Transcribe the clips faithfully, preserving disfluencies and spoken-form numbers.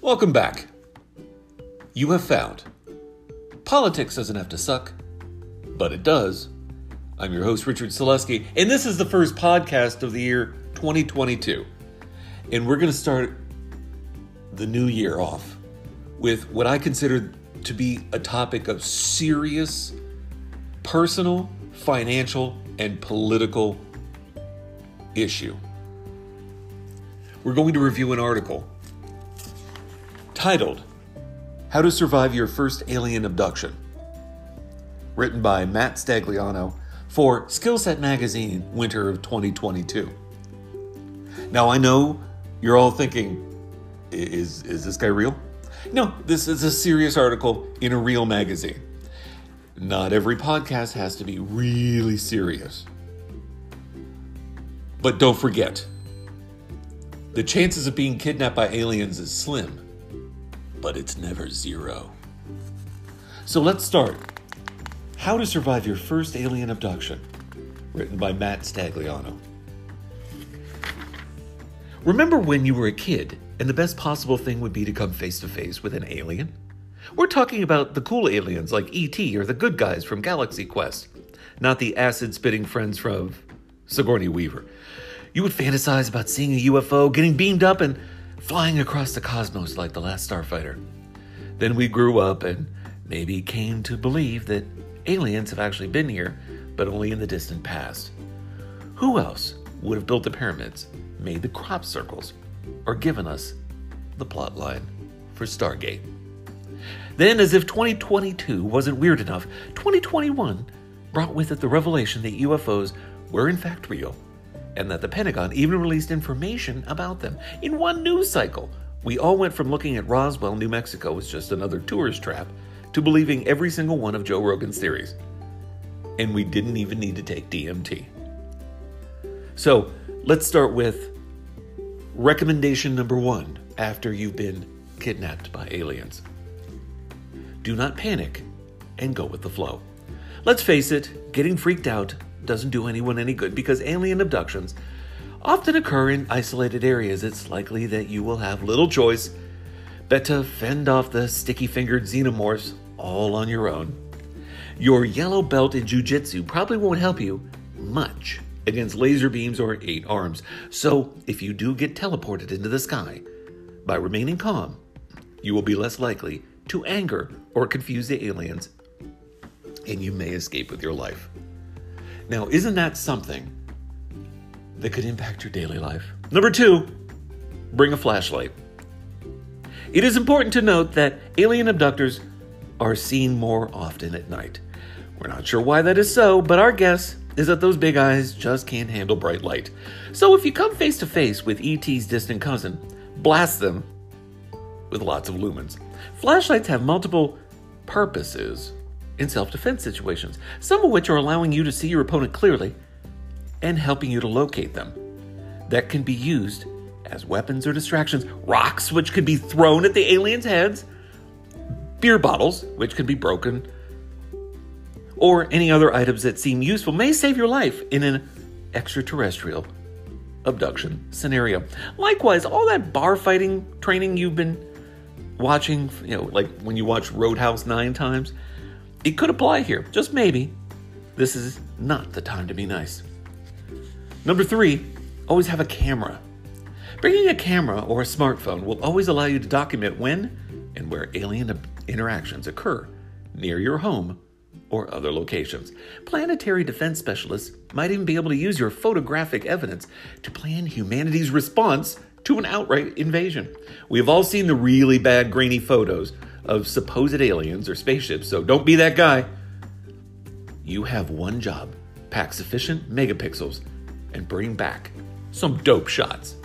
Welcome back. You have found politics doesn't have to suck, but it does. I'm your host, Richard Selesky, and this is the first podcast of the year twenty twenty-two. And we're going to start the new year off with what I consider to be a topic of serious personal, financial, and political issue. We're going to review an article titled, How to Survive Your First Alien Abduction, written by Matt Stagliano for Skillset Magazine, winter of twenty twenty-two. Now, I know you're all thinking, is, is this guy real? No, this is a serious article in a real magazine. Not every podcast has to be really serious. But don't forget, the chances of being kidnapped by aliens is slim, but it's never zero. So let's start. How to Survive Your First Alien Abduction, written by Matt Stagliano. Remember when you were a kid and the best possible thing would be to come face to face with an alien? We're talking about the cool aliens like E T or the good guys from Galaxy Quest, not the acid-spitting friends from Sigourney Weaver. You would fantasize about seeing a U F O, getting beamed up, and flying across the cosmos like the last starfighter. Then we grew up and maybe came to believe that aliens have actually been here, but only in the distant past. Who else would have built the pyramids, made the crop circles, or given us the plot line for Stargate? Then, as if twenty twenty-two wasn't weird enough, twenty twenty-one brought with it the revelation that U F Os were in fact real, and that the Pentagon even released information about them. In one news cycle, we all went from looking at Roswell, New Mexico as just another tourist trap to believing every single one of Joe Rogan's theories. And we didn't even need to take D M T. So, let's start with recommendation number one after you've been kidnapped by aliens. Do not panic and go with the flow. Let's face it, getting freaked out doesn't do anyone any good because alien abductions often occur in isolated areas. It's likely that you will have little choice but to fend off the sticky-fingered xenomorphs all on your own. Your yellow belt in jiu-jitsu probably won't help you much against laser beams or eight arms. So if you do get teleported into the sky, by remaining calm, you will be less likely to anger or confuse the aliens, and you may escape with your life. Now, isn't that something that could impact your daily life? Number two, bring a flashlight. It is important to note that alien abductors are seen more often at night. We're not sure why that is so, but our guess is that those big eyes just can't handle bright light. So if you come face to face with E T's distant cousin, blast them with lots of lumens. Flashlights have multiple purposes in self-defense situations, some of which are allowing you to see your opponent clearly and helping you to locate them. That can be used as weapons or distractions. Rocks, which could be thrown at the aliens' heads, beer bottles, which can be broken, or any other items that seem useful may save your life in an extraterrestrial abduction scenario. Likewise, all that bar fighting training you've been watching, you know, like when you watch Roadhouse nine times, it could apply here. Just maybe. This is not the time to be nice. Number three, always have a camera. Bringing a camera or a smartphone will always allow you to document when and where alien interactions occur near your home or other locations. Planetary defense specialists might even be able to use your photographic evidence to plan humanity's response to an outright invasion. We have all seen the really bad grainy photos of supposed aliens or spaceships, so don't be that guy. You have one job: pack sufficient megapixels and bring back some dope shots.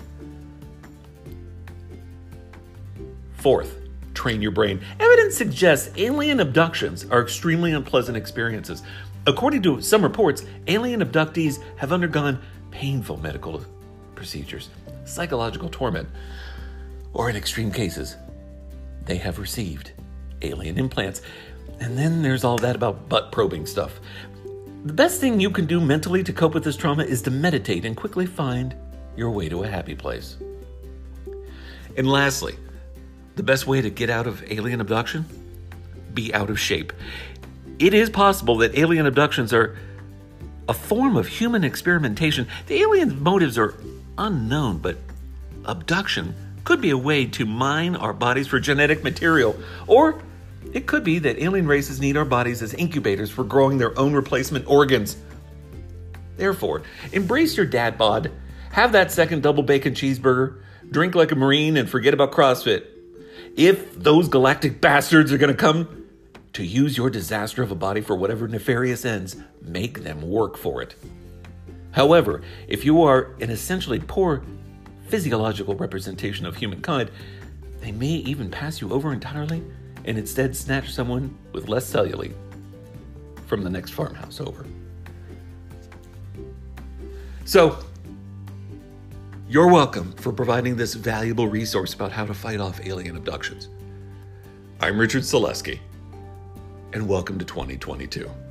Fourth, train your brain. Evidence suggests alien abductions are extremely unpleasant experiences. According to some reports, alien abductees have undergone painful medical procedures, psychological torment, or in extreme cases, they have received alien implants. And then there's all that about butt probing stuff. The best thing you can do mentally to cope with this trauma is to meditate and quickly find your way to a happy place. And lastly, The best way to get out of alien abduction? Be out of shape. It is possible that alien abductions are a form of human experimentation. The aliens' motives are unknown, but abduction could be a way to mine our bodies for genetic material. Or it could be that alien races need our bodies as incubators for growing their own replacement organs. Therefore, embrace your dad bod, have that second double bacon cheeseburger, drink like a Marine, and forget about CrossFit. If those galactic bastards are going to come to use your disaster of a body for whatever nefarious ends, make them work for it. However, if you are an essentially poor physiological representation of humankind, they may even pass you over entirely and instead snatch someone with less cellulite from the next farmhouse over. So, you're welcome for providing this valuable resource about how to fight off alien abductions. I'm Richard Selesky, and welcome to twenty twenty-two.